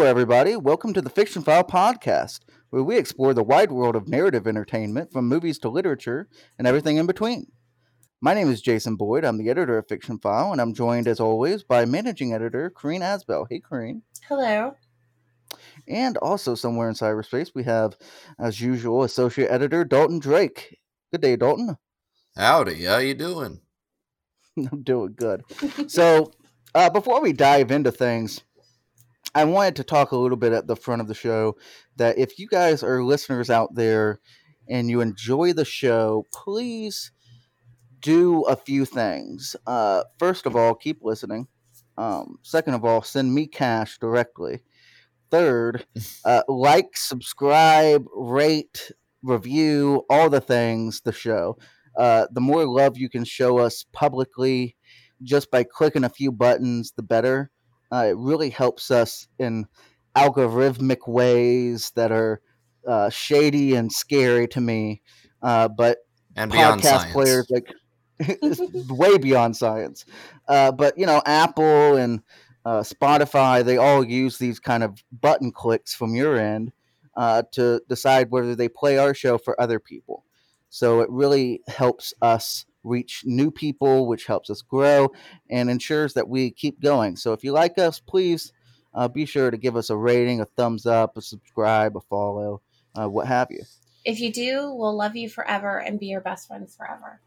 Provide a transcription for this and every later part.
everybody. Welcome to the Fiction File podcast, where we explore the wide world of narrative entertainment from movies to literature and everything in between. My name is Jason Boyd. I'm the editor of Fiction File, and I'm joined, as always, by managing editor Corrine Asbell. Hey, Corrine. Hello. And also, somewhere in cyberspace, we have, as usual, associate editor Dalton Drake. Good day, Dalton. Howdy. How you doing? I'm doing good. So, before we dive into things, I wanted to talk a little bit at the front of the show that if you guys are listeners out there and you enjoy the show, please do a few things. First of all, keep listening. Second of all, send me cash directly. Third, like, subscribe, rate, review, all the things, the show. The more love you can show us publicly just by clicking a few buttons, the better. It really helps us in algorithmic ways that are shady and scary to me. But and beyond podcast science. players, like, way beyond science. But, Apple and Spotify, they all use these kind of button clicks from your end to decide whether they play our show for other people. So it really helps us reach new people, which helps us grow and ensures that we keep going. So if you like us, please be sure to give us a rating, a thumbs up, a subscribe, a follow, what have you. If you do, we'll love you forever and be your best friends forever.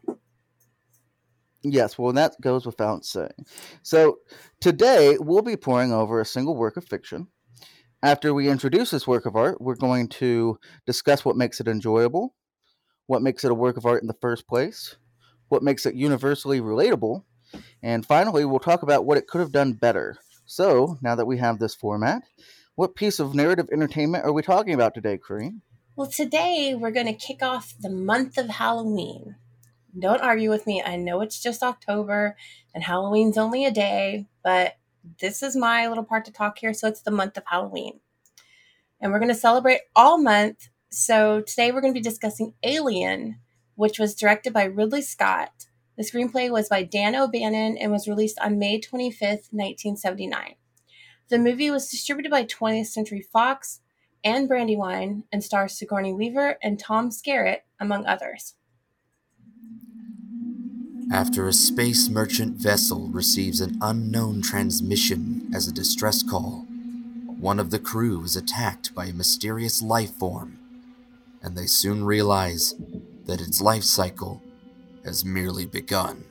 Yes, well, that goes without saying. So today we'll be poring over a single work of fiction. After we introduce this work of art, we're going to discuss what makes it enjoyable, what makes it a work of art in the first place, what makes it universally relatable, and finally we'll talk about what it could have done better. So, now that we have this format, what piece of narrative entertainment are we talking about today, Corrine? Well, today we're going to kick off the month of Halloween. Don't argue with me. I know it's just October and Halloween's only a day, but this is my little part to talk here. So it's the month of Halloween. And we're going to celebrate all month. So today we're going to be discussing Alien, which was directed by Ridley Scott. The screenplay was by Dan O'Bannon and was released on May 25th, 1979. The movie was distributed by 20th Century Fox and Brandywine and stars Sigourney Weaver and Tom Skerritt, among others. After a space merchant vessel receives an unknown transmission as a distress call, one of the crew is attacked by a mysterious life form, and they soon realize that its life cycle has merely begun.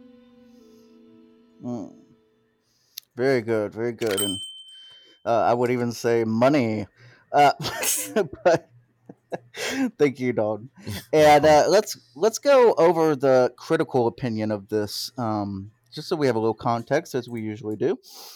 Very good, very good. And I would even say money. But thank you, Don. And let's go over the critical opinion of this, just so we have a little context, as we usually do.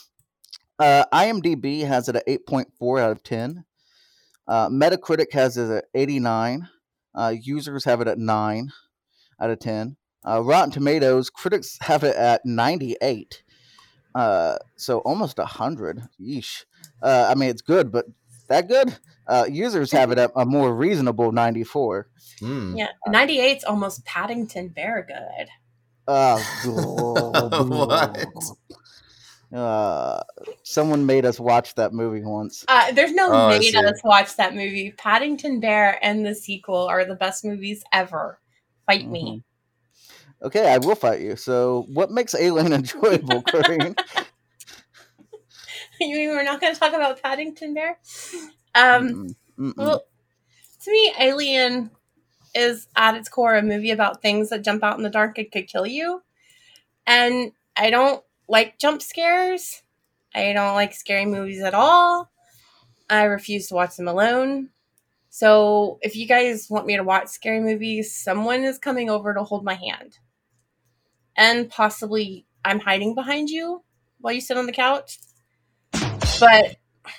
IMDb has it at 8.4 out of 10. Metacritic has it at 89. Users have it at 9 out of 10. Rotten Tomatoes, critics have it at 98. So almost 100. Yeesh. I mean, it's good, but that good? Users have it at a more reasonable 94. Yeah, 98's almost Paddington Bear good. What? Someone made us watch that movie once. There's no made us watch that movie. Paddington Bear and the sequel are the best movies ever. Fight me. Okay, I will fight you. So, what makes Alien enjoyable, Corrine? You mean we're not going to talk about Paddington Bear? Well, to me, Alien is at its core a movie about things that jump out in the dark and could kill you. And I don't like jump scares. I don't like scary movies at all. I refuse to watch them alone. So if you guys want me to watch scary movies, someone is coming over to hold my hand. And possibly I'm hiding behind you while you sit on the couch. But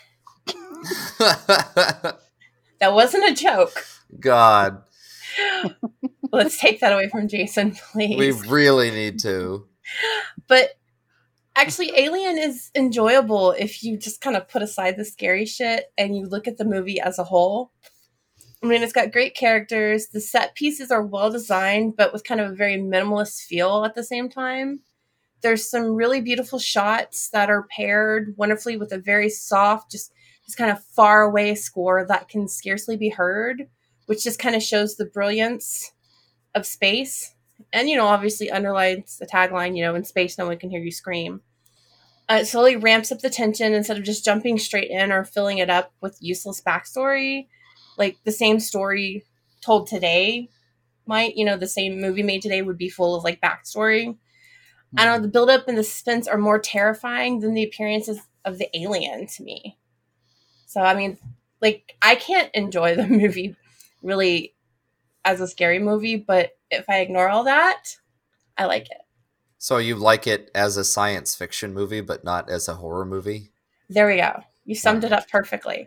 that wasn't a joke. God. Let's take that away from Jason, please. We really need to. But actually, Alien is enjoyable if you just kind of put aside the scary shit and you look at the movie as a whole. I mean, it's got great characters. The set pieces are well designed, but with kind of a very minimalist feel at the same time. There's some really beautiful shots that are paired wonderfully with a very soft, just this kind of far away score that can scarcely be heard, which just kind of shows the brilliance of space. And, obviously underlines the tagline, in space, no one can hear you scream. It slowly ramps up the tension instead of just jumping straight in or filling it up with useless backstory. Like the same story told today might, the same movie made today would be full of like backstory. I don't know, the buildup and the suspense are more terrifying than the appearances of the alien to me. So, I mean, like, I can't enjoy the movie really as a scary movie, but if I ignore all that, I like it. So you like it as a science fiction movie, but not as a horror movie? There we go. You summed it up perfectly.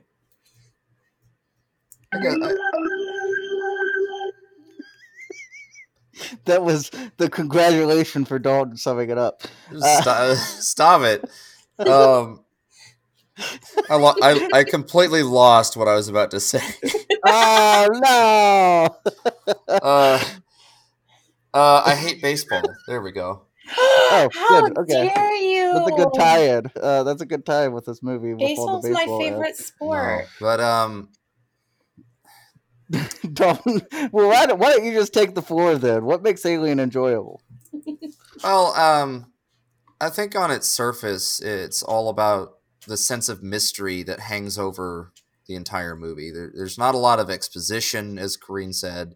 That was the congratulation for Dalton summing it up. Stop it. I completely lost what I was about to say. Oh no! I hate baseball. There we go. Oh, how good. Okay. dare you? That's a good tie-in. That's a good tie-in with this movie. Baseball's my favorite sport. No, but Dalton, well, why don't you just take the floor then? What makes Alien enjoyable? Well, I think on its surface, it's all about the sense of mystery that hangs over the entire movie. There's not a lot of exposition, as Corrine said.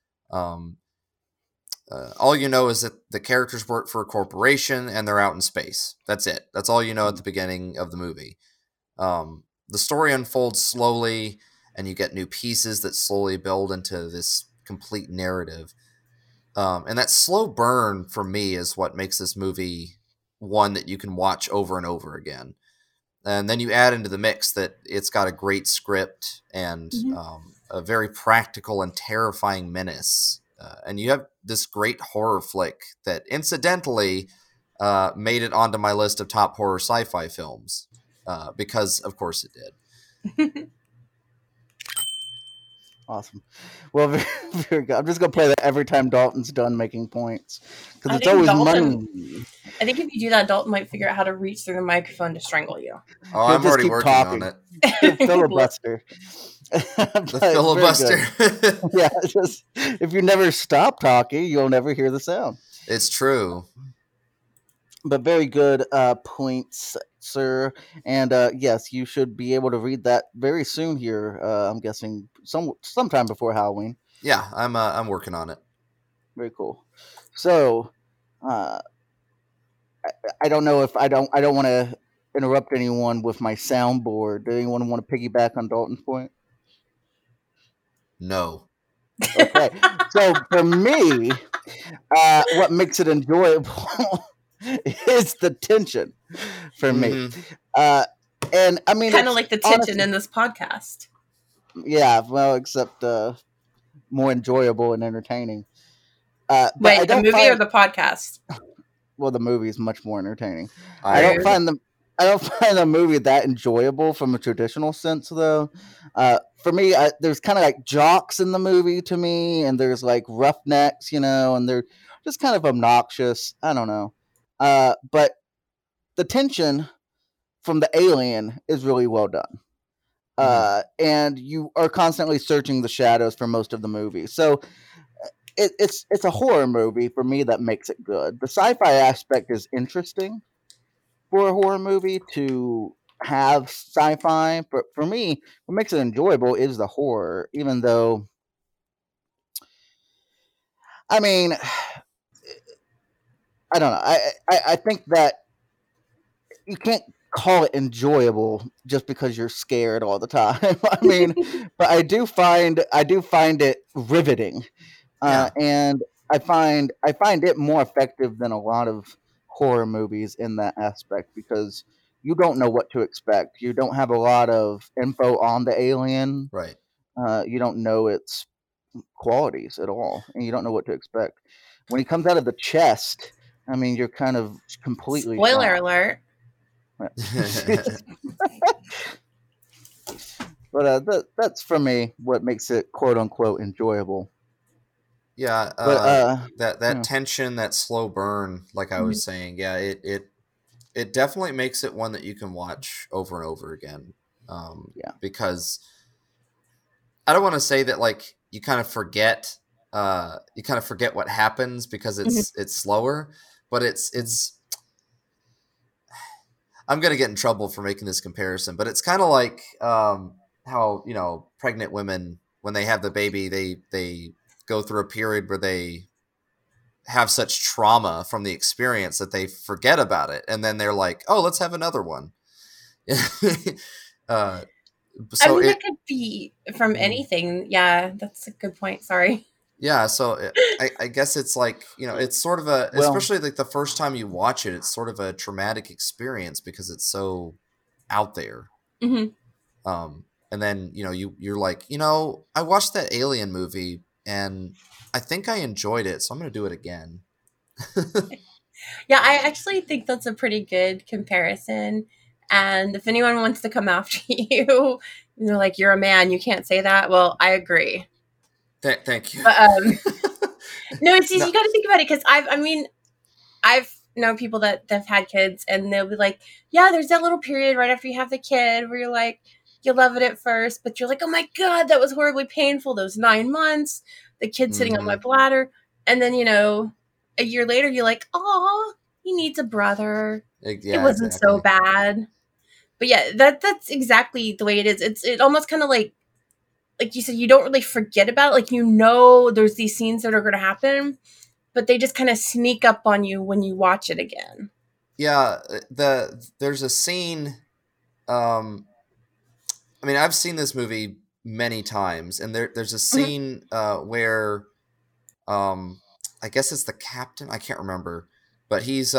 All you know is that the characters work for a corporation and they're out in space. That's it. That's all you know at the beginning of the movie. The story unfolds slowly, and you get new pieces that slowly build into this complete narrative. And that slow burn, for me, is what makes this movie one that you can watch over and over again. And then you add into the mix that it's got a great script and a very practical and terrifying menace. And you have this great horror flick that incidentally made it onto my list of top horror sci-fi films because, of course, it did. Awesome. Well, very, very good. I'm just going to play that every time Dalton's done making points because it's always money. I think if you do that, Dalton might figure out how to reach through the microphone to strangle you. Oh, I'm already working on it. Filibuster. The filibuster. Yeah, just if you never stop talking, you'll never hear the sound. It's true. But very good points, sir. And yes, you should be able to read that very soon here. I'm guessing sometime before Halloween. Yeah, I'm working on it. Very cool. So, I don't know if I don't want to interrupt anyone with my soundboard. Does anyone want to piggyback on Dalton's point? No. Okay. So for me, what makes it enjoyable is the tension for me. And I mean, kind of like the tension in this podcast. Yeah, well, except more enjoyable and entertaining. Wait, the movie or the podcast? Well, the movie is much more entertaining. I don't find the movie that enjoyable from a traditional sense, though. For me, there's kind of like jocks in the movie to me, and there's like roughnecks, and they're just kind of obnoxious. I don't know. But the tension from the alien is really well done. And you are constantly searching the shadows for most of the movie. So it's a horror movie for me that makes it good. The sci-fi aspect is interesting for a horror movie to have sci-fi, but for me, what makes it enjoyable is the horror, even though, I mean, I don't know. I think that you can't call it enjoyable just because you're scared all the time. I mean, but I do find it riveting, and I find it more effective than a lot of horror movies in that aspect because you don't know what to expect. You don't have a lot of info on the alien. Right. You don't know its qualities at all, and you don't know what to expect. When he comes out of the chest, I mean, you're kind of completely spoiler alert. But that's for me what makes it quote unquote enjoyable. Yeah, that tension, that slow burn, like I was saying, it definitely makes it one that you can watch over and over again. Because I don't want to say that like you kind of forget what happens because it's slower, but it's I'm gonna get in trouble for making this comparison, but it's kind of like how, you know, pregnant women, when they have the baby, they go through a period where they have such trauma from the experience that they forget about it, and then they're like, oh, let's have another one. I mean, it could be from anything. Yeah, that's a good point. Sorry. Yeah, so I guess it's like, you know, it's sort of especially like the first time you watch it, it's sort of a traumatic experience because it's so out there. Mm-hmm. And then, you know, you're like, you know, I watched that Alien movie and I think I enjoyed it, so I'm going to do it again. Yeah, I actually think that's a pretty good comparison. And if anyone wants to come after you, they're like, you're a man, you can't say that. Well, I agree. Thank you. But, no, it's just, you got to think about it, because I've known people that have had kids, and they'll be like, yeah, there's that little period right after you have the kid where you're like, you love it at first, but you're like, oh my God, that was horribly painful. Those 9 months, the kid sitting on my bladder. And then, you know, a year later, you're like, oh, he needs a brother. Yeah, it wasn't so bad. But yeah, that's exactly the way it is. It almost kind of like you said, you don't really forget about it. Like, you know, there's these scenes that are going to happen, but they just kind of sneak up on you when you watch it again. Yeah, there's a scene. I mean, I've seen this movie many times, and there's a scene where, I guess it's the captain. I can't remember, but he's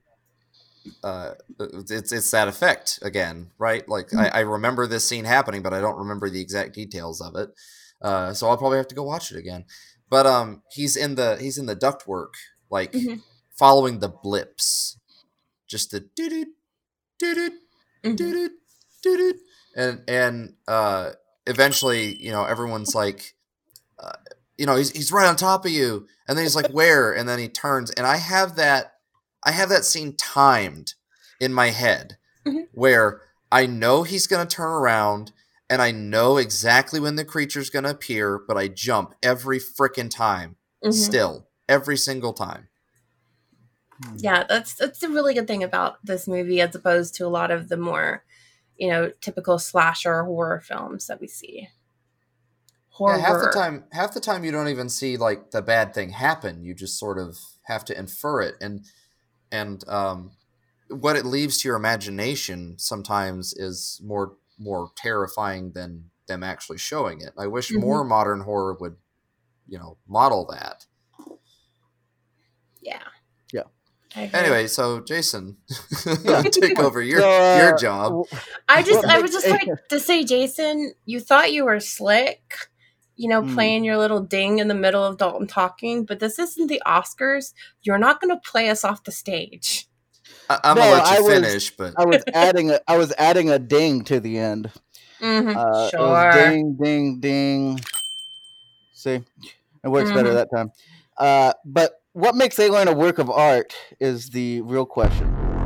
it's that effect again, right? Like I remember this scene happening, but I don't remember the exact details of it. So I'll probably have to go watch it again. But he's in the ductwork, like following the blips, just the doo doo doo doo, and eventually, you know, everyone's like, you know, he's right on top of you, and then he's like, where? And then he turns, and I have that scene timed in my head where I know he's going to turn around and I know exactly when the creature's going to appear, but I jump every frickin' time. Still, every single time. Yeah, that's a really good thing about this movie, as opposed to a lot of the more, you know, typical slasher horror films that we see. Yeah, half the time you don't even see like the bad thing happen. You just sort of have to infer it, and what it leaves to your imagination sometimes is more terrifying than them actually showing it. I wish more modern horror would, you know, model that. Yeah. Anyway, so Jason, take over your job. I was just like to say, Jason, you thought you were slick, you know, playing your little ding in the middle of Dalton talking, but this isn't the Oscars. You're not going to play us off the stage. I'm gonna let you finish, but I was adding a ding to the end. Sure. Ding, ding, ding. See, it works better that time. But what makes Alien a work of art is the real question.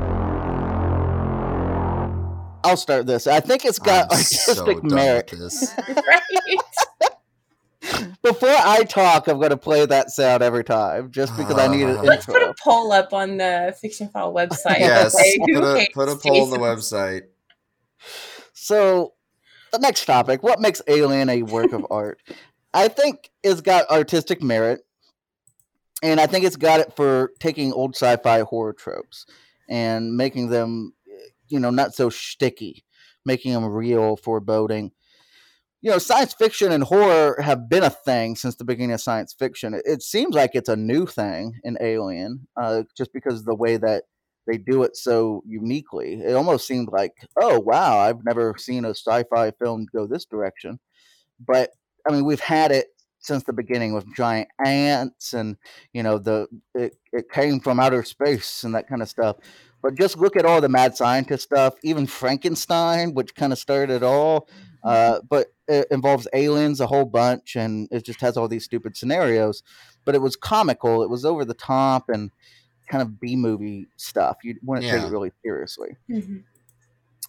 I'll start this. I think it's got artistic merit. Right. Before I talk, I'm going to play that sound every time, just because I need an Let's intro. put a poll up on the Fiction File website. Yes, put a poll on the website. So, the next topic: what makes Alien a work of art? I think it's got artistic merit, and I think it's got it for taking old sci-fi horror tropes and making them, you know, not so shticky, making them real, foreboding. You know, science fiction and horror have been a thing since the beginning of science fiction. It seems like it's a new thing in Alien, just because of the way that they do it so uniquely. It almost seemed like, oh, wow, I've never seen a sci-fi film go this direction. But, I mean, we've had it since the beginning with giant ants and, you know, it came from outer space and that kind of stuff. But just look at all the mad scientist stuff, even Frankenstein, which kind of started it all. But it involves aliens a whole bunch, and it just has all these stupid scenarios. But it was comical. It was over the top and kind of B-movie stuff. You wouldn't take it really seriously.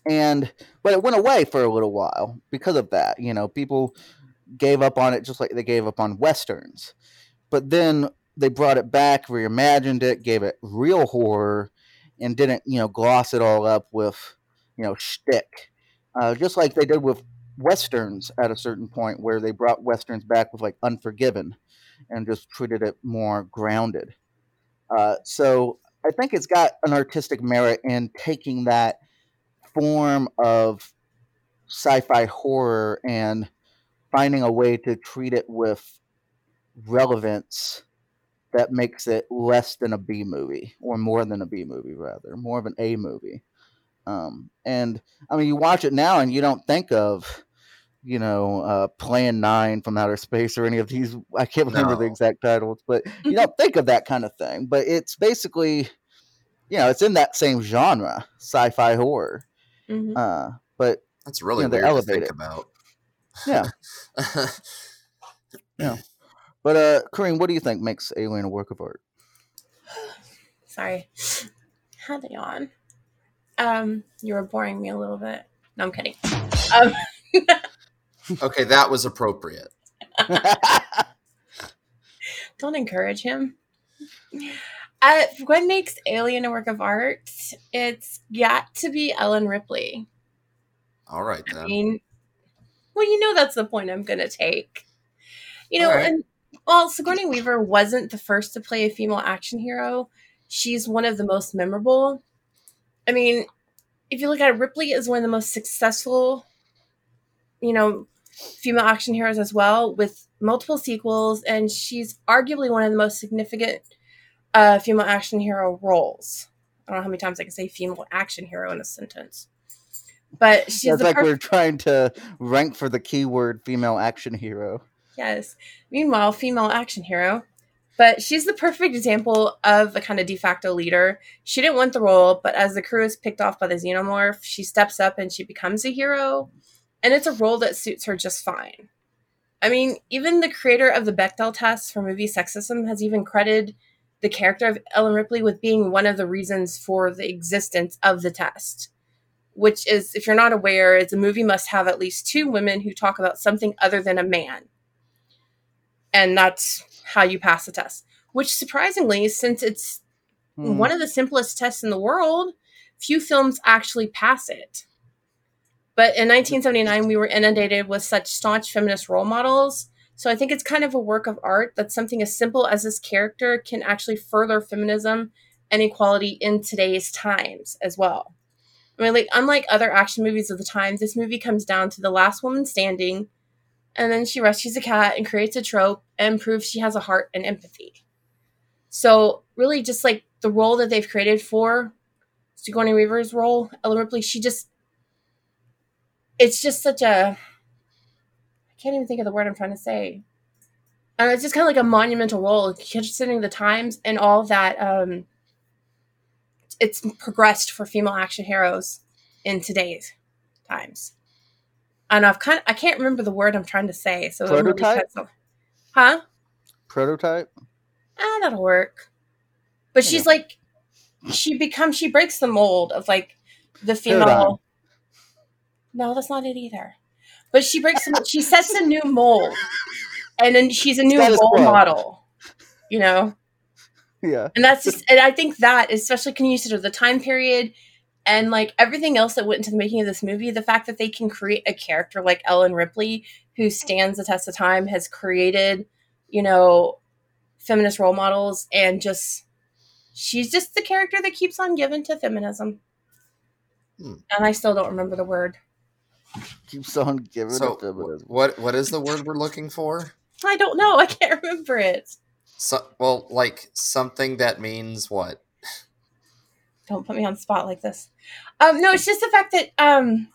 But it went away for a little while because of that. People gave up on it just like they gave up on westerns. But then they brought it back, reimagined it, gave it real horror, and didn't gloss it all up with shtick, just like they did with westerns at a certain point, where they brought westerns back with like Unforgiven, and just treated it more grounded. So I think it's got an artistic merit in taking that form of sci-fi horror and finding a way to treat it with relevance that makes it less than a B movie, or more than a B movie, rather, more of an A movie. And I mean, you watch it now and you don't think of, Plan 9 from Outer Space or any of these. I can't remember the No. exact titles, but you don't think of that kind of thing. But it's basically, it's in that same genre, sci-fi horror. Mhm. But That's really they weird to elevate think it. about. Yeah. Yeah. But Kareem, what do you think makes Alien a work of art? Sorry. Had it on. You were boring me a little bit. No, I'm kidding. Okay, that was appropriate. Don't encourage him. What makes Alien a work of art? It's got to be Ellen Ripley. All right, then. I mean, well, that's the point I'm going to take. All right. And Sigourney Weaver wasn't the first to play a female action hero. She's one of the most memorable. I mean, if you look at it, Ripley is one of the most successful, female action heroes as well, with multiple sequels, and she's arguably one of the most significant female action hero roles. I don't know how many times I can say female action hero in a sentence. But she's we're trying to rank for the keyword female action hero. Yes. Meanwhile, female action hero. But she's the perfect example of a kind of de facto leader. She didn't want the role, but as the crew is picked off by the xenomorph, she steps up and she becomes a hero. And it's a role that suits her just fine. I mean, even the creator of the Bechdel test for movie sexism has even credited the character of Ellen Ripley with being one of the reasons for the existence of the test. Which is, if you're not aware, it's a movie must have at least 2 women who talk about something other than a man. And that's how you pass the test. Which, surprisingly, since it's one of the simplest tests in the world, few films actually pass it. But in 1979, we were inundated with such staunch feminist role models. So I think it's kind of a work of art that something as simple as this character can actually further feminism and equality in today's times as well. I mean, like, unlike other action movies of the time, this movie comes down to the last woman standing, and then she rescues a cat and creates a trope and proves she has a heart and empathy. So really, just like the role that they've created for Sigourney Weaver's role, Ellen Ripley, it's just such a, I can't even think of the word I'm trying to say. And it's just kind of like a monumental role, considering the times and all that it's progressed for female action heroes in today's times. And I can't remember the word I'm trying to say. So prototype? Huh? Prototype? That'll work. But she's like, she breaks the mold of like the female. Paradigm. No, that's not it either. But she she sets a new mold. And then she's a new role model. Yeah. And and I think that, especially when you consider the time period and like everything else that went into the making of this movie, the fact that they can create a character like Ellen Ripley, who stands the test of time, has created, feminist role models, and she's just the character that keeps on giving to feminism. And I still don't remember the word. Keeps on giving to feminism. What is the word we're looking for? I don't know. I can't remember it. Like something that means what? Don't put me on the spot like this. No, it's just the fact that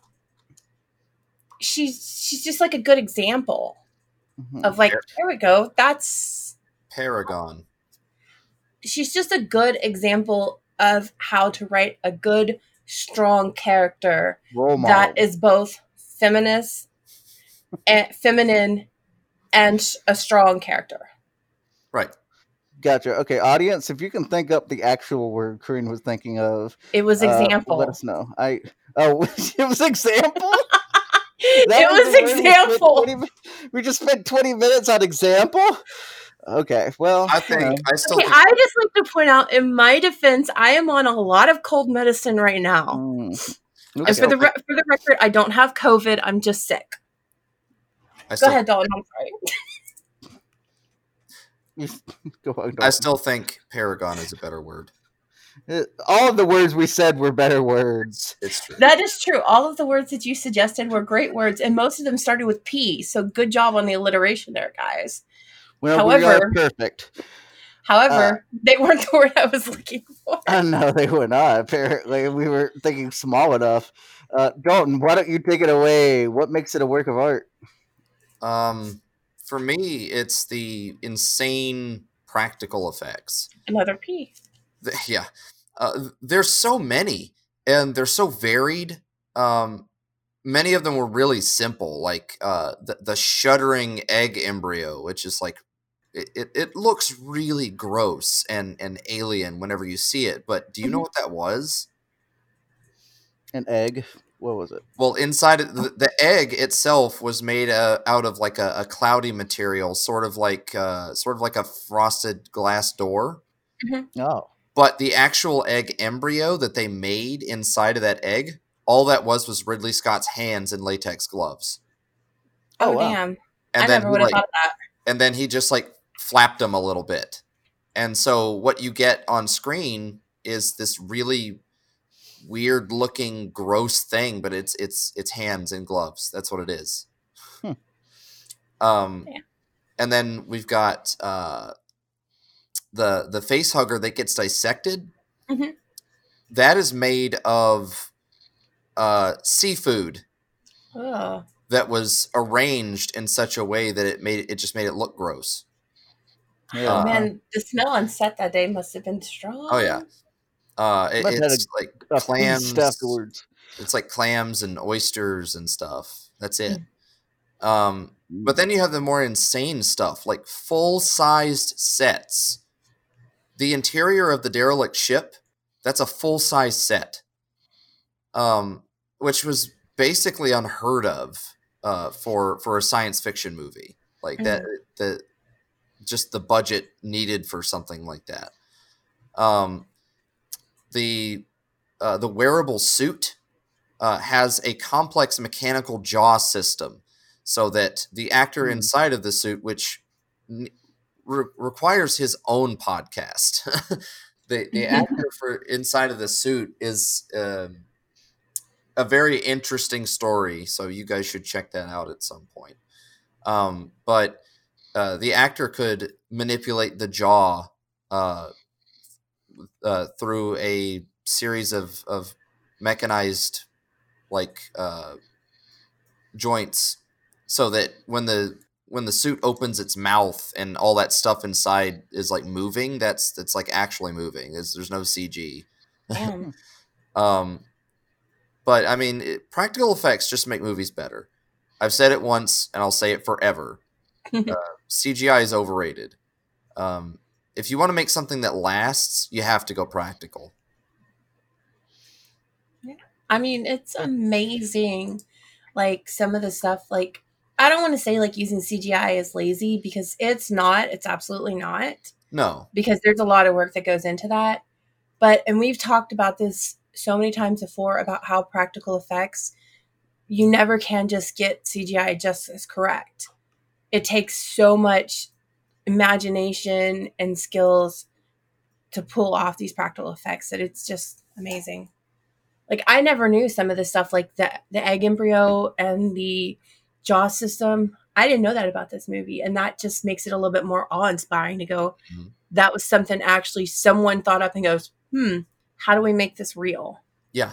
she's just like a good example of like, there we go. That's Paragon. She's just a good example of how to write a good, strong character that is both feminist and feminine and a strong character. Right. Gotcha. Okay, audience, if you can think up the actual word Corinne was thinking of, It was let example. us know. It was example. That It was the was word example. we just spent 20 minutes on example. Okay, well, I still Okay, think I just like to point out, in my defense, I am on a lot of cold medicine right now. I And for still the think for the record, I don't have COVID. I'm just sick. I Go still ahead, Dalton. I'm sorry. Go on, I Dalton. still think Paragon is a better word. All of the words we said were better words. It's true. That is true. All of the words that you suggested were great words, and most of them started with P. So good job on the alliteration there, guys. Well, we are However, perfect. they weren't the word I was looking for. No, they were not. Apparently, we were thinking small enough. Dalton, why don't you take it away? What makes it a work of art? For me, it's the insane practical effects. Another P. Yeah, there's so many, and they're so varied. Many of them were really simple, like the shuddering egg embryo, which is like it looks really gross and alien whenever you see it. But do you know what that was? An egg. What was it? Well, inside the egg itself was made out of like a cloudy material, sort of like a frosted glass door. Mm-hmm. Oh, But the actual egg embryo that they made inside of that egg, all that was Ridley Scott's hands in latex gloves. Oh, wow. damn. And I then never would have thought of that. And then he just like flapped them a little bit. And so what you get on screen is this really weird looking gross thing, but it's hands in gloves. That's what it is. Yeah. And then we've got the face hugger that gets dissected. Mm-hmm. That is made of seafood Oh. that was arranged in such a way that it just made it look gross. Yeah. Man, the smell on set that day must have been strong. Oh yeah. It's like clams afterwards. It's like clams and oysters and stuff. That's it. Mm. But then you have the more insane stuff, like full-sized sets. The interior of the derelict ship, that's a full-size set. Which was basically unheard of for a science fiction movie. Like that just the budget needed for something like that. The wearable suit has a complex mechanical jaw system, so that the actor inside of the suit, which requires his own podcast, the actor for inside of the suit is a very interesting story. So you guys should check that out at some point. But the actor could manipulate the jaw through a series of mechanized joints, so that when the suit opens its mouth and all that stuff inside is like moving, that's like actually moving. There's no CG. But I mean, practical effects just make movies better. I've said it once and I'll say it forever. CGI is overrated. If you want to make something that lasts, you have to go practical. I mean, it's amazing. Like some of the stuff, like I don't want to say like using CGI is lazy, because it's not. It's absolutely not. No. Because there's a lot of work that goes into that. But, and we've talked about this so many times before about how practical effects, you never can just get CGI just as correct. It takes so much imagination and skills to pull off these practical effects that it's just amazing. Like I never knew some of the stuff, like the egg embryo and the jaw system. I didn't know that about this movie, and that just makes it a little bit more awe-inspiring to go, that was something actually someone thought up and goes, how do we make this real? Yeah.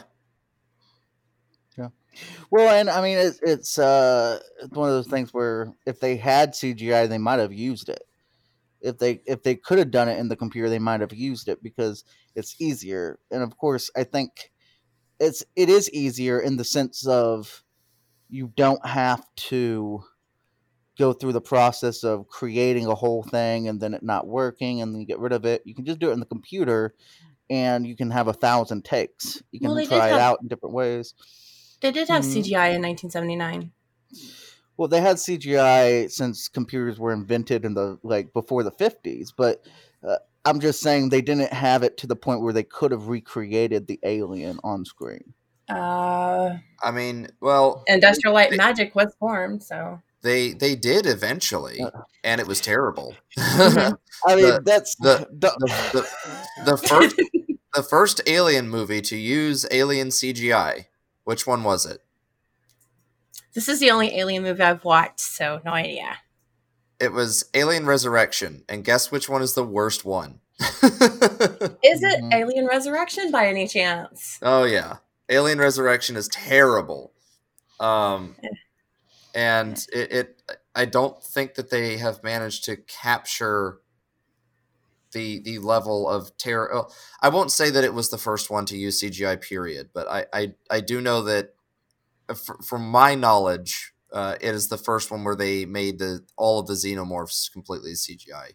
Well, and I mean, it's one of those things where if they had CGI, they might have used it. If they could have done it in the computer, they might have used it because it's easier. And of course, I think it is easier in the sense of you don't have to go through the process of creating a whole thing and then it not working and then you get rid of it. You can just do it in the computer and you can have 1,000 takes. You Well, can they did try it have out in different ways. Mhm. CGI in 1979. Well, they had CGI since computers were invented in the before the 50s, but I'm just saying they didn't have it to the point where they could have recreated the alien on screen. Uh, I mean, well, Industrial Light and Magic was formed, so they did eventually, and it was terrible. Mhm. I The- mean, that's the the first Alien movie to use alien CGI. Which one was it? this is the only Alien movie I've watched, so no idea. It was Alien Resurrection, and guess which one is the worst one? Is it Mhm. Alien Resurrection by any chance? Oh yeah, Alien Resurrection is terrible. And I don't think that they have managed to capture the level of terror. I won't say that it was the first one to use CGI, period, but I do know that from my knowledge, it is the first one where they made all of the xenomorphs completely CGI.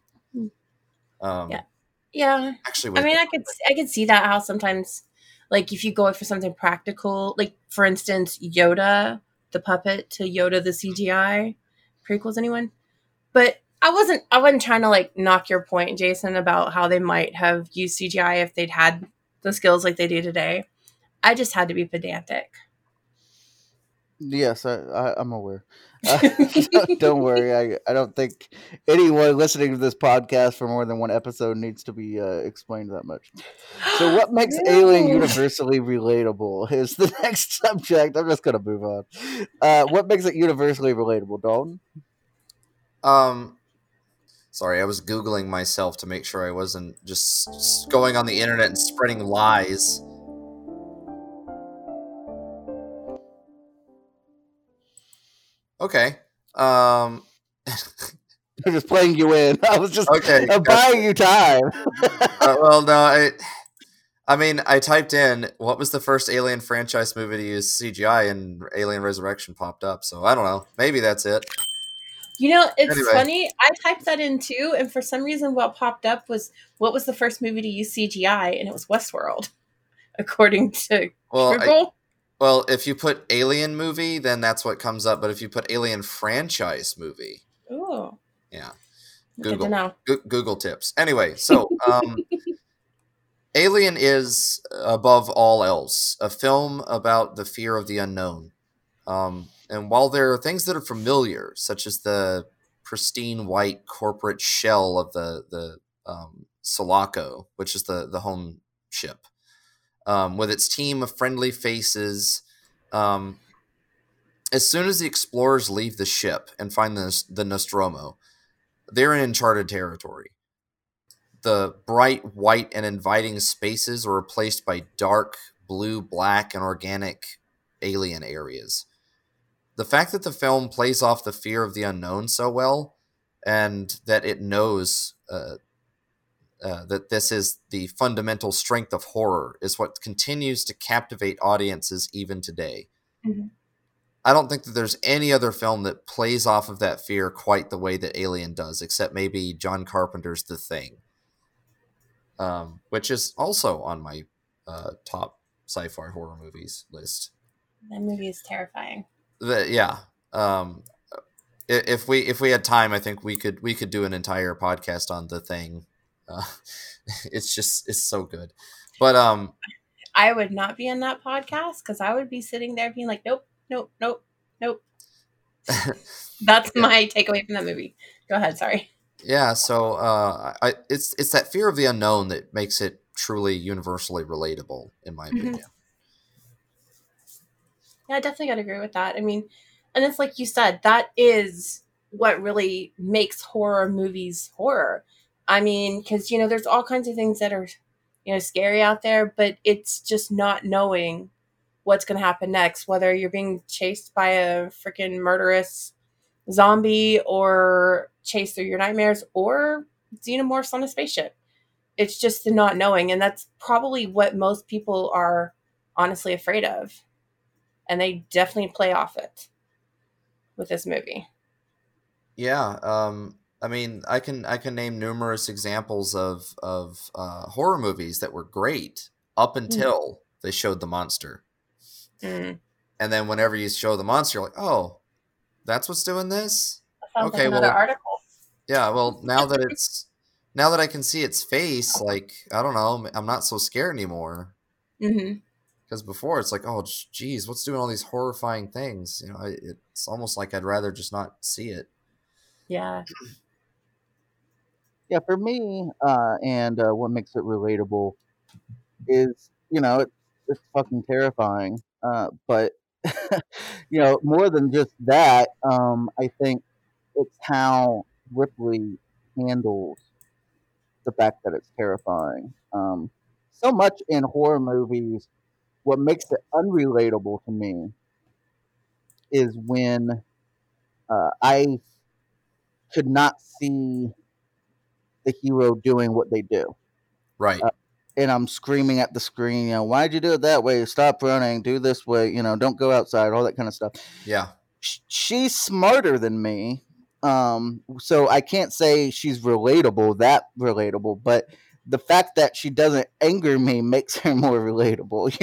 Yeah. Actually, I mean, I could see that how sometimes, like, if you go for something practical, like for instance, Yoda, the puppet to Yoda, the CGI prequels, anyone? But I wasn't trying to like knock your point, Jason, about how they might have used CGI if they'd had the skills like they do today. I just had to be pedantic. Yes, I'm aware. Don't worry. I don't think anyone listening to this podcast for more than one episode needs to be explained that much. So, what makes Alien No. universally relatable is the next subject. I'm just gonna move on. What makes it universally relatable, Dalton? Sorry, I was Googling myself to make sure I wasn't just going on the internet and spreading lies. Okay. I'm just playing you in. I was just Okay, I'm buying you time. well, no, I mean, I typed in what was the first Alien franchise movie to use CGI, and Alien Resurrection popped up. So I don't know. Maybe that's it. You know, it's Anyway. funny. I typed that in too, and for some reason, what popped up was what was the first movie to use CGI, and it was Westworld, according to Google. Well, if you put Alien movie, then that's what comes up. But if you put Alien franchise movie, Oh, yeah, good to know. Google tips. Anyway, so Alien is, above all else, a film about the fear of the unknown. And while there are things that are familiar, such as the pristine white corporate shell of the Sulaco, which is the home ship, with its team of friendly faces, as soon as the explorers leave the ship and find the Nostromo, they're in uncharted territory. The bright white and inviting spaces are replaced by dark blue, black, and organic alien areas. The fact that the film plays off the fear of the unknown so well, and that it knows that this is the fundamental strength of horror, is what continues to captivate audiences even today. Mhm. I don't think that there's any other film that plays off of that fear quite the way that Alien does, except maybe John Carpenter's The Thing, which is also on my top sci-fi horror movies list. That movie is terrifying. If we had time, I think we could do an entire podcast on The Thing. It's so good. But I would not be on that podcast because I would be sitting there being like, nope. That's my takeaway from that movie. Go ahead. Sorry. Yeah. So it's that fear of the unknown that makes it truly universally relatable, in my opinion. Yeah, I definitely got to agree with that. I mean, and it's like you said, that is what really makes horror movies horror. I mean, because, there's all kinds of things that are, scary out there, but it's just not knowing what's going to happen next, whether you're being chased by a freaking murderous zombie or chased through your nightmares or xenomorphs on a spaceship. It's just the not knowing. And that's probably what most people are honestly afraid of. And they definitely play off it with this movie. Yeah. I mean, I can name numerous examples of horror movies that were great up until they showed the monster. Mm. And then whenever you show the monster, you're like, oh, that's what's doing this? That sounds like Okay, another well, article. yeah, well, now that I can see its face, like, I don't know, I'm not so scared anymore. Mm-hmm. Because before it's like, oh, geez, what's doing all these horrifying things? You know, it's almost like I'd rather just not see it. Yeah. Yeah, for me, and what makes it relatable is, it's fucking terrifying. But more than just that, I think it's how Ripley handles the fact that it's terrifying. So much in horror movies, what makes it unrelatable to me is when I could not see the hero doing what they do. Right. And I'm screaming at the screen, why'd you do it that way? Stop running, do this way, don't go outside, all that kind of stuff. Yeah. She's smarter than me. So I can't say she's that relatable, but the fact that she doesn't anger me makes her more relatable,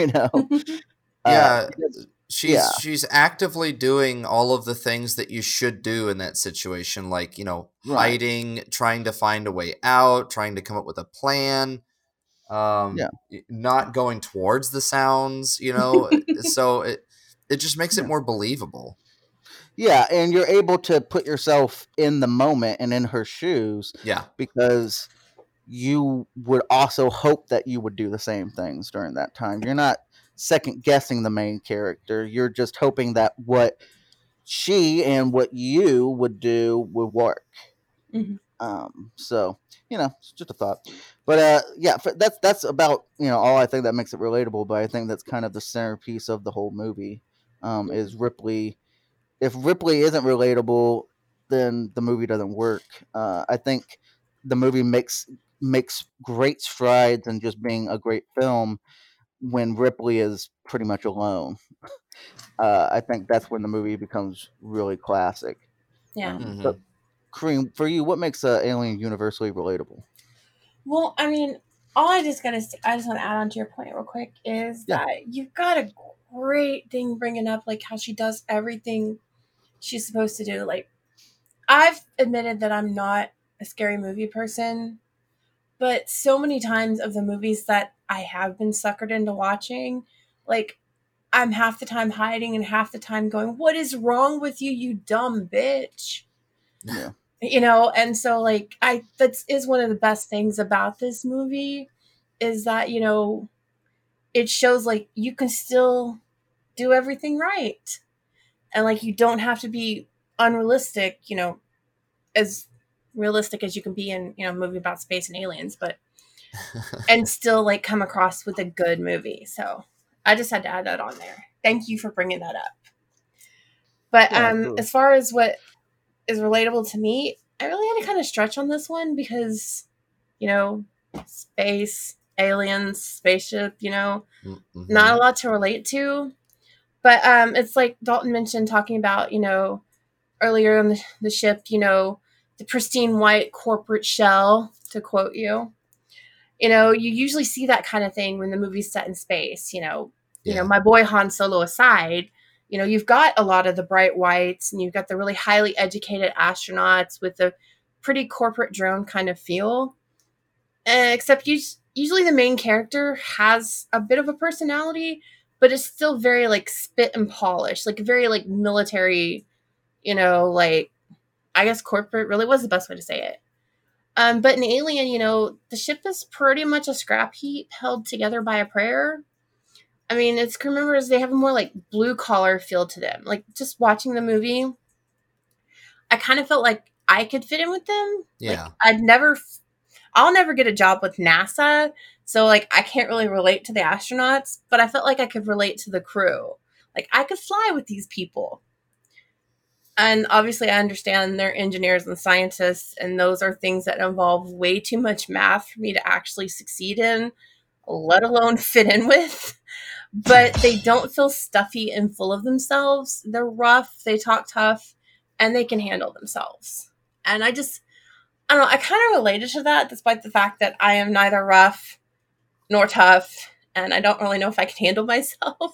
Yeah. Yeah. She's actively doing all of the things that you should do in that situation, like, Right. hiding, trying to find a way out, trying to come up with a plan, Yeah. not going towards the sounds, so it just makes it more believable. Yeah, and you're able to put yourself in the moment and in her shoes. Yeah. Because you would also hope that you would do the same things during that time. You're not second guessing the main character. You're just hoping that what she and what you would do would work. Mm-hmm. So it's just a thought. But yeah, that's about all I think that makes it relatable. But I think that's kind of the centerpiece of the whole movie. Is Ripley. If Ripley isn't relatable, then the movie doesn't work. I think the movie makes great strides in just being a great film when Ripley is pretty much alone. I think that's when the movie becomes really classic. Yeah. So, Kareem, for you, what makes Alien universally relatable? Well, I mean, I just want to add on to your point real quick is that you've got a great thing bringing up like how she does everything she's supposed to do. Like, I've admitted that I'm not a scary movie person, but so many times of the movies that I have been suckered into watching, like, I'm half the time hiding and half the time going, what is wrong with you, you dumb bitch? Yeah. And so like that is one of the best things about this movie is that, it shows like you can still do everything right. And like you don't have to be unrealistic, as realistic as you can be in, a movie about space and aliens, but and still like come across with a good movie. So I just had to add that on there. Thank you for bringing that up. But as far as what is relatable to me, I really had to kind of stretch on this one because, space, aliens, spaceship, not a lot to relate to. But it's like Dalton mentioned talking about, earlier on the ship, the pristine white corporate shell, to quote you. You usually see that kind of thing when the movie's set in space, my boy Han Solo aside, you've got a lot of the bright whites and you've got the really highly educated astronauts with a pretty corporate drone kind of feel. Except usually the main character has a bit of a personality, but it's still very like spit and polish, like very like military, like I guess corporate really was the best way to say it. But in Alien, the ship is pretty much a scrap heap held together by a prayer. I mean, it's crew members, they have a more like blue collar feel to them. Like just watching the movie, I kind of felt like I could fit in with them. Yeah. Like I'll never get a job with NASA. So like I can't really relate to the astronauts, but I felt like I could relate to the crew. Like I could fly with these people. And obviously I understand they're engineers and scientists, and those are things that involve way too much math for me to actually succeed in, let alone fit in with. But they don't feel stuffy and full of themselves. They're rough, they talk tough, and they can handle themselves. And I don't know, I kind of related to that, despite the fact that I am neither rough nor tough, and I don't really know if I can handle myself.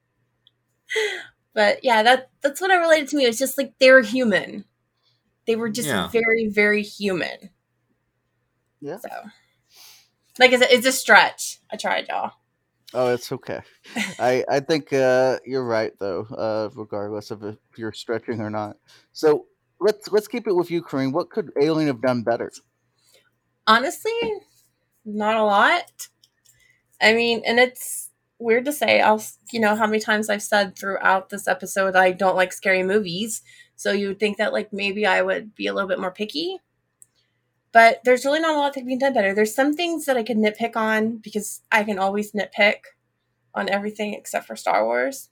But yeah, that's what I related to me. It was just like they were human. They were just very, very human. Yeah. So, like I said, it's a stretch. I tried, y'all. Oh, it's okay. I think you're right though. Regardless of if you're stretching or not. So let's keep it with you, Kareem. What could Alien have done better? Honestly, not a lot. I mean, and it's weird to say. How many times I've said throughout this episode I don't like scary movies. So you would think that like maybe I would be a little bit more picky. But there's really not a lot that can be done better. There's some things that I could nitpick on because I can always nitpick on everything except for Star Wars.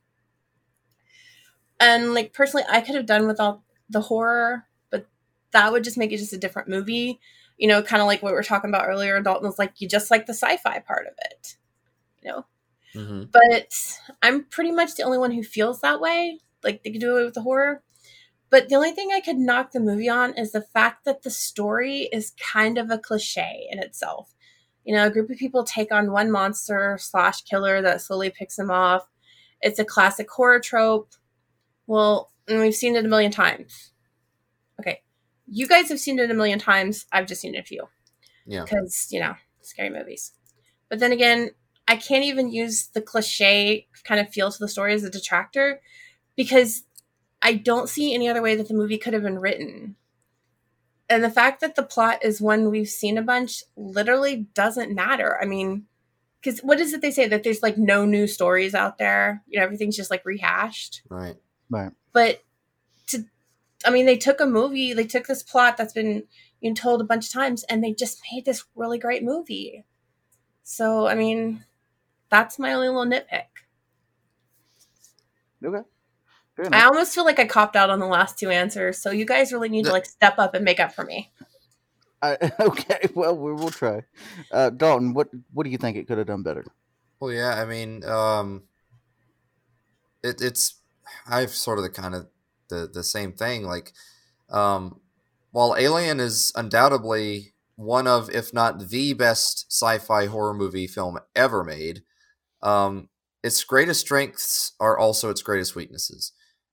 And like personally, I could have done without the horror, but that would just make it just a different movie. You know, kind of like what we were talking about earlier. Dalton was like, you just like the sci-fi part of it, you know? Mm-hmm. But I'm pretty much the only one who feels that way. Like they could do it with the horror. But the only thing I could knock the movie on is the fact that the story is kind of a cliche in itself. You know, a group of people take on one monster / killer that slowly picks them off. It's a classic horror trope. Well, and we've seen it a million times. Okay. You guys have seen it a million times. I've just seen it a few. Yeah. Because, scary movies. But then again, I can't even use the cliche kind of feel to the story as a detractor because I don't see any other way that the movie could have been written. And the fact that the plot is one we've seen a bunch literally doesn't matter. I mean, because what is it they say? That there's like no new stories out there. Everything's just like rehashed. Right. But they took a movie, they took this plot that's been told a bunch of times, and they just made this really great movie. So, I mean, that's my only little nitpick. Okay. I almost feel like I copped out on the last two answers, so you guys really need to like step up and make up for me. Okay, well, we will try. Dalton, what do you think it could have done better? Well, yeah, I mean, it's I've sort of the same thing. Like, while Alien is undoubtedly one of, if not the best sci-fi horror movie film ever made, its greatest strengths are also its greatest weaknesses.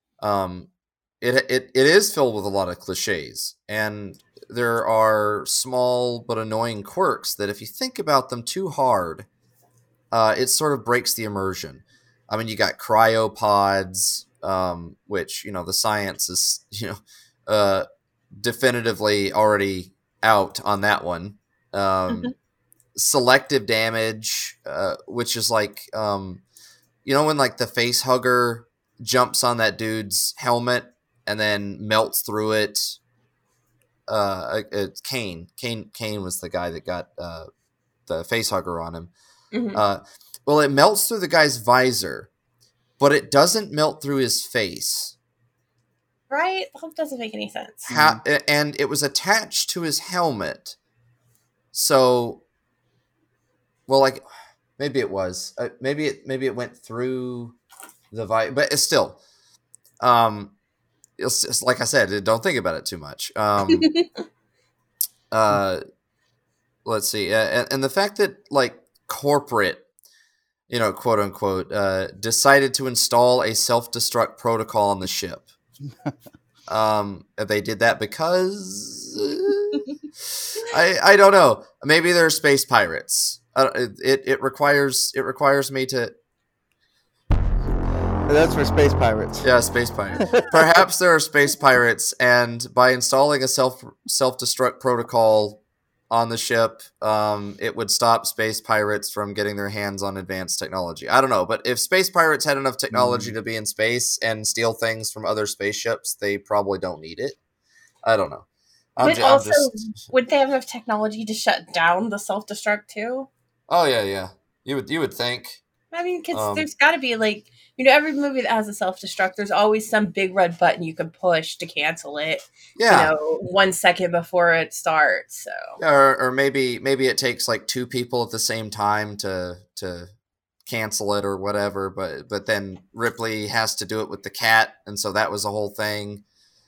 It is filled with a lot of cliches, and there are small but annoying quirks that if you think about them too hard, it sort of breaks the immersion. I mean, you got cryopods, which, the science is, definitively already out on that one. Selective damage, which is like, when like the face hugger jumps on that dude's helmet and then melts through it. It's Kane. Kane was the guy that got the face hugger on him. Mm-hmm. Well, it melts through the guy's visor, but it doesn't melt through his face. Right? That doesn't make any sense. And it was attached to his helmet. So, well, like maybe it was. Maybe it went through the visor, but it's still. It's like I said, don't think about it too much. Let's see, and the fact that like corporate, quote unquote, decided to install a self-destruct protocol on the ship. They did that because I don't know. Maybe they're space pirates. It requires me to. That's for space pirates. Yeah, space pirates. Perhaps there are space pirates, and by installing a self-destruct protocol on the ship, it would stop space pirates from getting their hands on advanced technology. I don't know, but if space pirates had enough technology to be in space and steal things from other spaceships, they probably don't need it. I don't know. Would they have enough technology to shut down the self-destruct too? Oh yeah. You would think. I mean, because there's got to be like, every movie that has a self-destruct, there's always some big red button you can push to cancel it. Yeah. 1 second before it starts. So. Or maybe it takes like two people at the same time to cancel it or whatever. But then Ripley has to do it with the cat, and so that was the whole thing.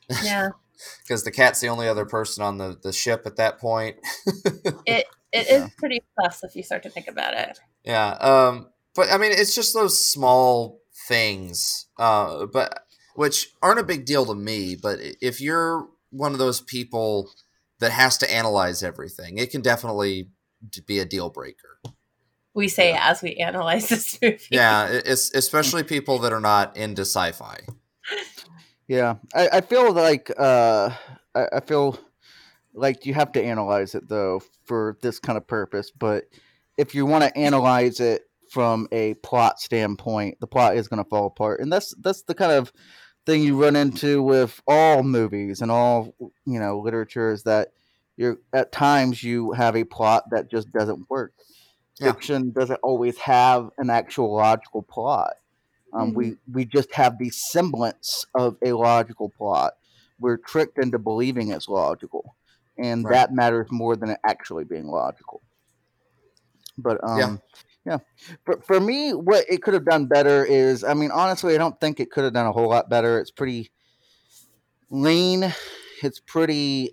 Yeah. Because the cat's the only other person on the ship at that point. It is pretty sus if you start to think about it. Yeah. But I mean, it's just those small things, but which aren't a big deal to me. But if you're one of those people that has to analyze everything, it can definitely be a deal breaker. We say as we analyze this movie. Yeah, it's especially people that are not into sci-fi. Yeah, I feel like I feel like you have to analyze it though for this kind of purpose. But if you want to analyze it from a plot standpoint, the plot is going to fall apart, and that's the kind of thing you run into with all movies and all literature, is that you're at times you have a plot that just doesn't work. Yeah. Fiction doesn't always have an actual logical plot. We just have the semblance of a logical plot. We're tricked into believing it's logical, and Right. that matters more than it actually being logical. But yeah. For me, what it could have done better is, I mean, honestly, I don't think it could have done a whole lot better. It's pretty lean. It's pretty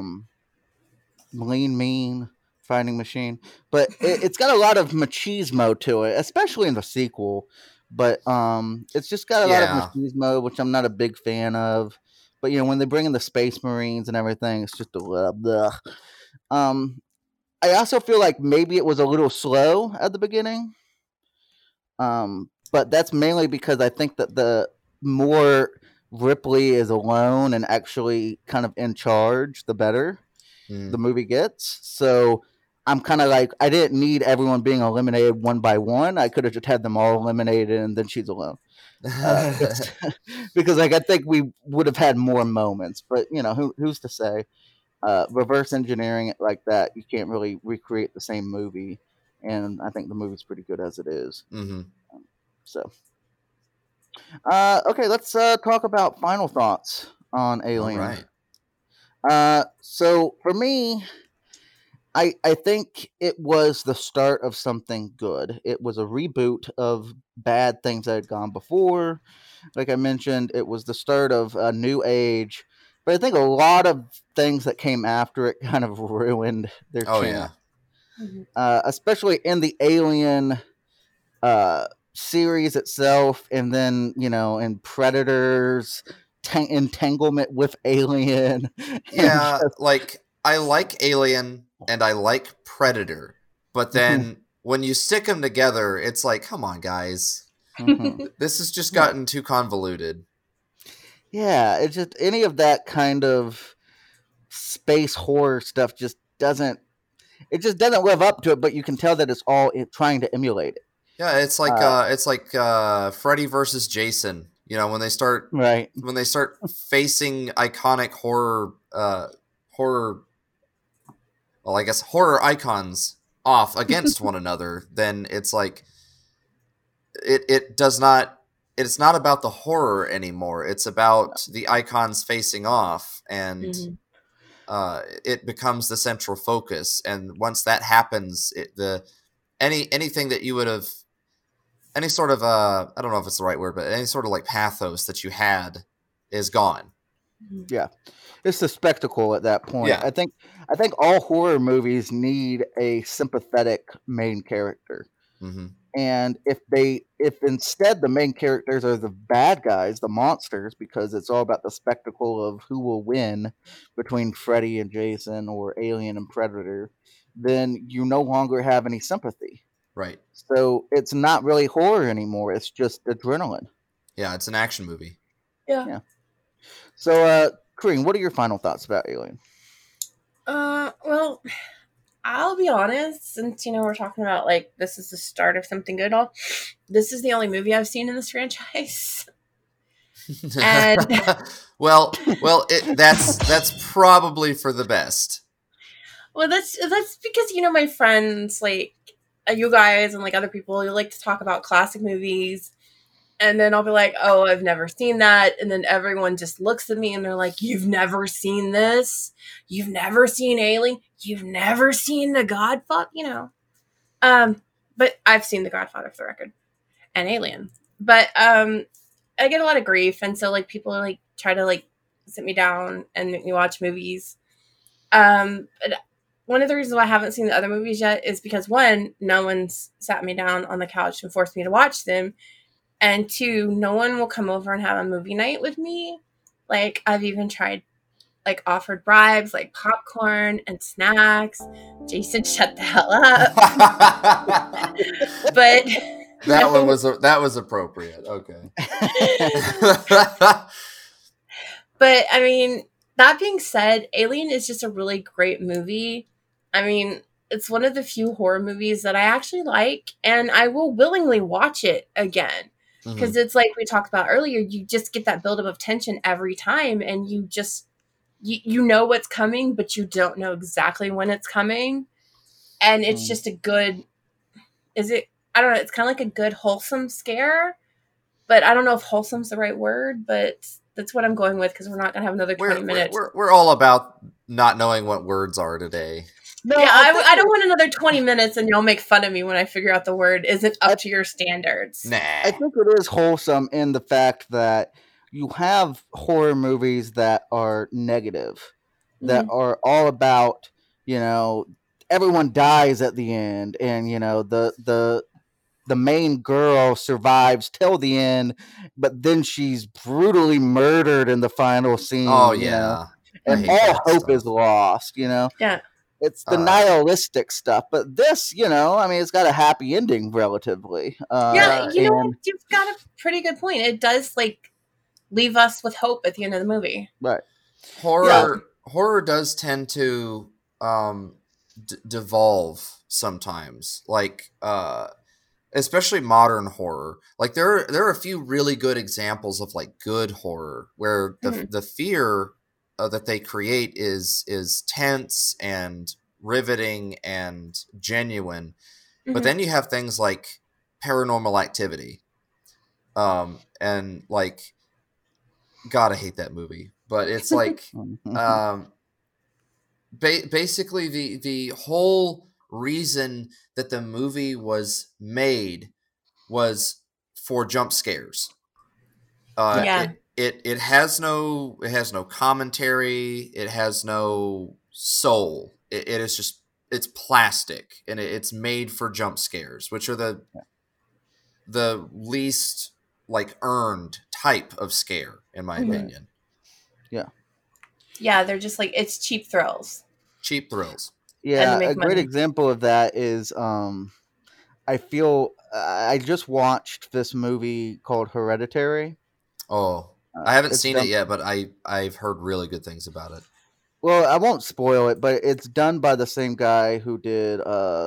lean, mean fighting machine, but it's got a lot of machismo to it, especially in the sequel. But it's just got a lot of machismo, which I'm not a big fan of. But when they bring in the Space Marines and everything, it's just a little blah. I also feel like maybe it was a little slow at the beginning. But that's mainly because I think that the more Ripley is alone and actually kind of in charge, the better the movie gets. So I'm kind of like, I didn't need everyone being eliminated one by one. I could have just had them all eliminated and then she's alone. Because like I think we would have had more moments, but who's to say? Reverse engineering it like that, you can't really recreate the same movie, and I think the movie's pretty good as it is. So, okay, let's talk about final thoughts on Alien. All right. So for me, I think it was the start of something good. It was a reboot of bad things that had gone before. Like I mentioned, it was the start of a new age. But I think a lot of things that came after it kind of ruined their chance. Yeah. Especially in the Alien series itself, and then in Predators, entanglement with Alien. Yeah, like I like Alien and I like Predator, but then when you stick them together, it's like, come on, guys, this has just gotten too convoluted. Yeah, it's just any of that kind of space horror stuff just doesn't live up to it. But you can tell that it's all trying to emulate it. Yeah, it's like Freddy versus Jason. When they start facing iconic horror, well, I guess horror icons off against one another, then it's like it's not about the horror anymore. It's about the icons facing off, and it becomes the central focus. And once that happens, anything that you would have, any sort of I don't know if it's the right word, but any sort of like pathos that you had is gone. Yeah, it's the spectacle at that point. Yeah. I think all horror movies need a sympathetic main character. And if instead the main characters are the bad guys, the monsters, because it's all about the spectacle of who will win between Freddy and Jason or Alien and Predator, then you no longer have any sympathy. Right. So it's not really horror anymore. It's just adrenaline. Yeah, it's an action movie. Yeah. So, Kareen, what are your final thoughts about Alien? Well, I'll be honest, since we're talking about like this is the start of something good. This is the only movie I've seen in this franchise. And well, that's probably for the best. Well, that's because my friends, like you guys and like other people, you like to talk about classic movies. And then I'll be like, oh, I've never seen that. And then everyone just looks at me and they're like, you've never seen this? You've never seen Alien? You've never seen The Godfather? But I've seen The Godfather, for the record, and Alien. But I get a lot of grief. And so like people like try to like sit me down and make me watch movies. But one of the reasons why I haven't seen the other movies yet is because, one, no one's sat me down on the couch and forced me to watch them. And two, no one will come over and have a movie night with me. Like, I've even tried, like, offered bribes, like popcorn and snacks. Jason, shut the hell up. But that was appropriate. Okay. But I mean, that being said, Alien is just a really great movie. I mean, it's one of the few horror movies that I actually like, and I will willingly watch it again. Because it's like we talked about earlier, you just get that buildup of tension every time, and you just, you know what's coming, but you don't know exactly when it's coming. And it's just a good, I don't know, it's kind of like a good wholesome scare, but I don't know if wholesome's the right word, but that's what I'm going with, because we're not going to have another 20 minutes. We're all about not knowing what words are today. No, yeah, I don't want another 20 minutes and y'all make fun of me when I figure out the word isn't up to your standards. Nah. I think it is wholesome in the fact that you have horror movies that are negative, that are all about, you know, everyone dies at the end, and, you know, the main girl survives till the end, but then she's brutally murdered in the final scene. Oh, you yeah. know? And all hope is lost, you know? Yeah. It's the nihilistic stuff. But this, you know, I mean, it's got a happy ending relatively. Yeah, you know what? You've got a pretty good point. It does, like, leave us with hope at the end of the movie. Right. Horror does tend to devolve sometimes. Like, especially modern horror. Like, there are a few really good examples of, like, good horror where the fear that they create is tense and riveting and genuine. But then you have things like Paranormal Activity. And, like, God, I hate that movie. But it's like, basically the whole reason that the movie was made was for jump scares. It has no commentary. It has no soul. It is just, it's plastic, and it's made for jump scares, which are the least, like, earned type of scare, in my opinion. Yeah, they're just like, it's cheap thrills. Cheap thrills. Yeah, a great example of that is I feel I just watched this movie called Hereditary. Oh, I haven't seen it yet, but I've heard really good things about it. Well, I won't spoil it, but it's done by the same guy who did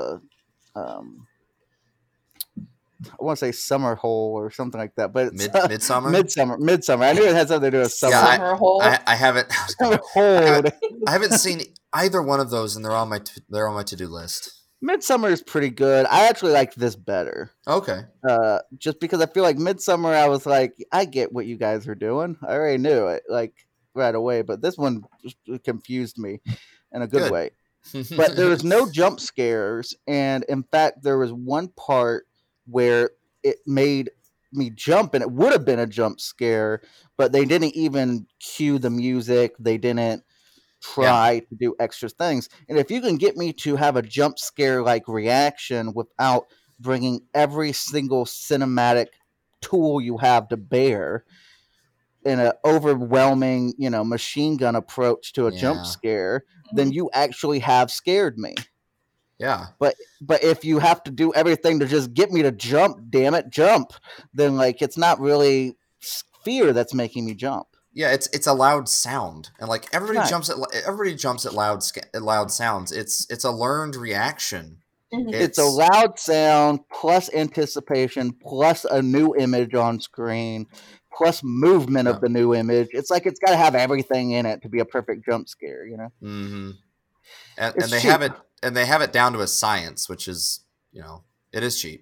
I want to say Summer Hole or something like that, but it's Midsommar. Midsommar. I knew it had something to do with Summer. Summer Hole. I haven't. I haven't seen either one of those, and they're on my to-do list. Midsommar is pretty good. I actually liked this better. Okay. Just because I feel like Midsommar, I was like, I get what you guys are doing. I already knew it, like, right away. But this one just confused me in a good way. But there was no jump scares, and in fact, there was one part where it made me jump, and it would have been a jump scare, but they didn't even cue the music. They didn't try to do extra things. And if you can get me to have a jump scare like reaction without bringing every single cinematic tool you have to bear in an overwhelming, you know, machine gun approach to a jump scare, then you actually have scared me. Yeah. But if you have to do everything to just get me to jump, damn it, jump, then, like, it's not really fear that's making me jump. Yeah, it's a loud sound, and, like, everybody jumps at loud sounds. It's a learned reaction. It's a loud sound plus anticipation plus a new image on screen plus movement of the new image. It's like it's got to have everything in it to be a perfect jump scare, you know. Mm-hmm. And they have it down to a science, which is, you know, it is cheap.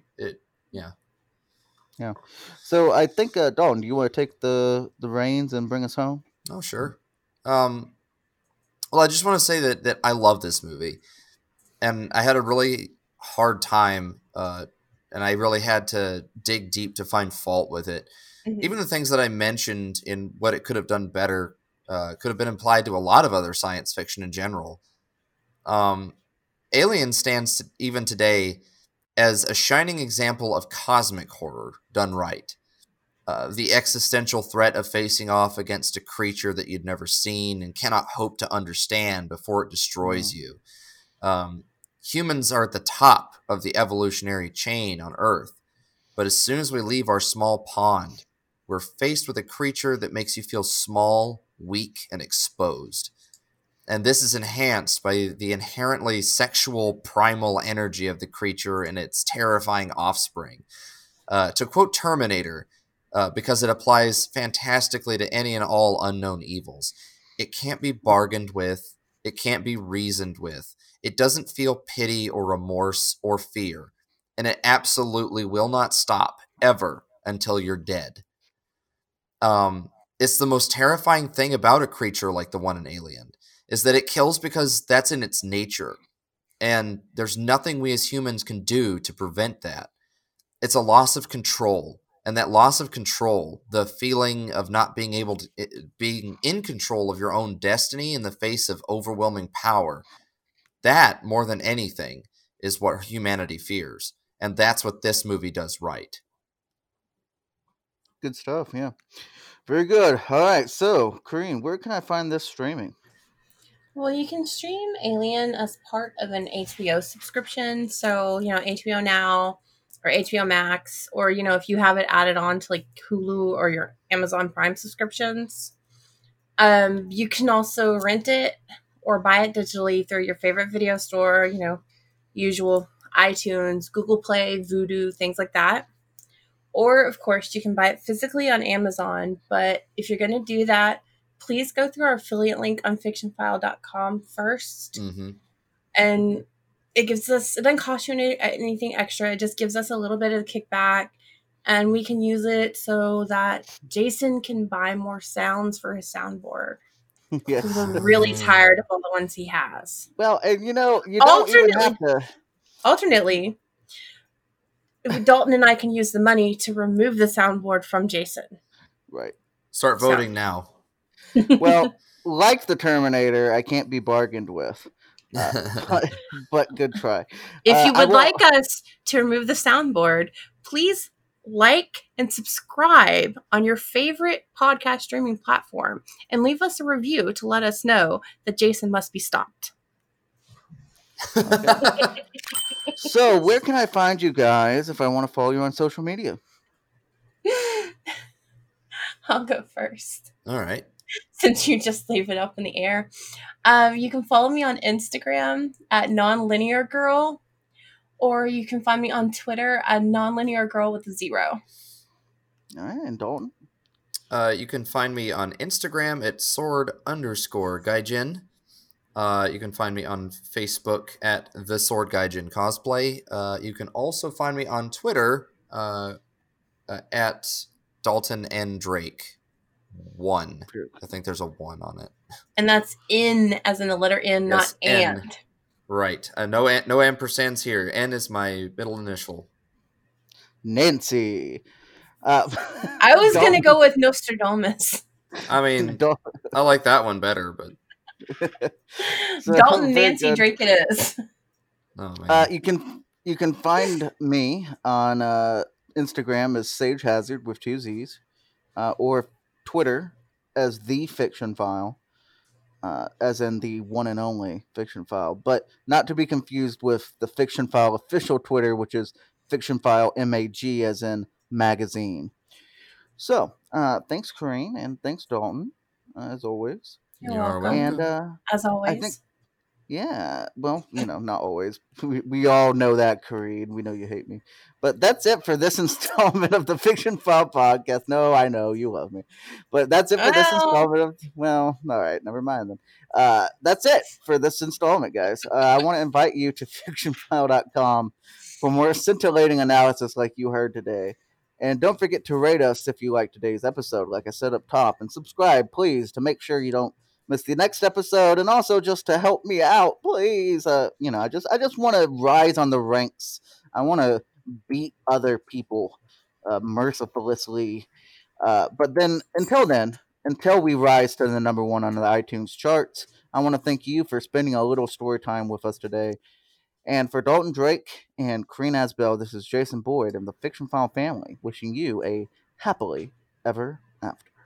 Yeah. So I think, Dalton, do you want to take the reins and bring us home? Oh, sure. Well, I just want to say that I love this movie, and I had a really hard time, and I really had to dig deep to find fault with it. Even the things that I mentioned in what it could have done better could have been applied to a lot of other science fiction in general. Alien stands even today as a shining example of cosmic horror done right. The existential threat of facing off against a creature that you'd never seen and cannot hope to understand before it destroys you. Humans are at the top of the evolutionary chain on Earth, but as soon as we leave our small pond, we're faced with a creature that makes you feel small, weak, and exposed. And this is enhanced by the inherently sexual primal energy of the creature and its terrifying offspring. To quote Terminator, because it applies fantastically to any and all unknown evils, it can't be bargained with, it can't be reasoned with, it doesn't feel pity or remorse or fear, and it absolutely will not stop, ever, until you're dead. It's the most terrifying thing about a creature like the one in Alien, is that it kills because that's in its nature, and there's nothing we as humans can do to prevent that. It's a loss of control, and that loss of control, the feeling of not being able to, being in control of your own destiny in the face of overwhelming power, that, more than anything, is what humanity fears, and that's what this movie does right. Good stuff, yeah. Very good. All right, so, Kareen, where can I find this streaming? Well, you can stream Alien as part of an HBO subscription. So, HBO Now or HBO Max, or, if you have it added on to like Hulu or your Amazon Prime subscriptions. You can also rent it or buy it digitally through your favorite video store, usual iTunes, Google Play, Vudu, things like that. Or, of course, you can buy it physically on Amazon. But if you're going to do that, please go through our affiliate link on fictionfile.com first. Mm-hmm. And it doesn't cost you anything extra. It just gives us a little bit of kickback. And we can use it so that Jason can buy more sounds for his soundboard. Yes. We're really tired of all the ones he has. Well, and you don't even have to. Alternately, Dalton and I can use the money to remove the soundboard from Jason. Right. Start voting now. Well, like the Terminator, I can't be bargained with. But good try. If you would like us to remove the soundboard, please like and subscribe on your favorite podcast streaming platform and leave us a review to let us know that Jason must be stopped. Okay. So, where can I find you guys if I want to follow you on social media? I'll go first. All right. Since you just leave it up in the air. You can follow me on Instagram at nonlineargirl, or you can find me on Twitter at nonlineargirl with a 0. All right, and Dalton? You can find me on Instagram at sword_gaijin. You can find me on Facebook at the Sword Gaijin Cosplay. You can also find me on Twitter at Dalton N. Drake 1. I think there's a 1 on it. And that's in, as in the letter N, yes, not N. and. Right. No ampersands here. N is my middle initial. Nancy. I was going to go with Nostradamus. I mean, I like that one better, but. So, Dalton Nancy Drake it is. Oh, man. You can find me on Instagram as Sage Hazard with 2 Z's, or Twitter as The Fiction File, as in the one and only Fiction File, but not to be confused with the Fiction File official Twitter, which is Fiction File MAG, as in magazine. So, thanks, Kareen, and thanks, Dalton, as always. You're welcome. And as always. I think, yeah, well, not always. We all know that, Kareen. We know you hate me. But that's it for this installment of the Fiction File podcast. No, I know you love me. But that's it for this installment of, well, all right, never mind then. That's it for this installment, guys. I want to invite you to fictionfile.com for more scintillating analysis like you heard today. And don't forget to rate us if you like today's episode, like I said up top. And subscribe, please, to make sure you don't miss the next episode. And also just to help me out, please. I just want to rise on the ranks. I want to beat other people mercilessly. But then, until then, until we rise to the number one on the iTunes charts. I want to thank you for spending a little story time with us today. And for Dalton Drake and Kareen Asbell, this is Jason Boyd and the Fiction File family wishing you a happily ever after.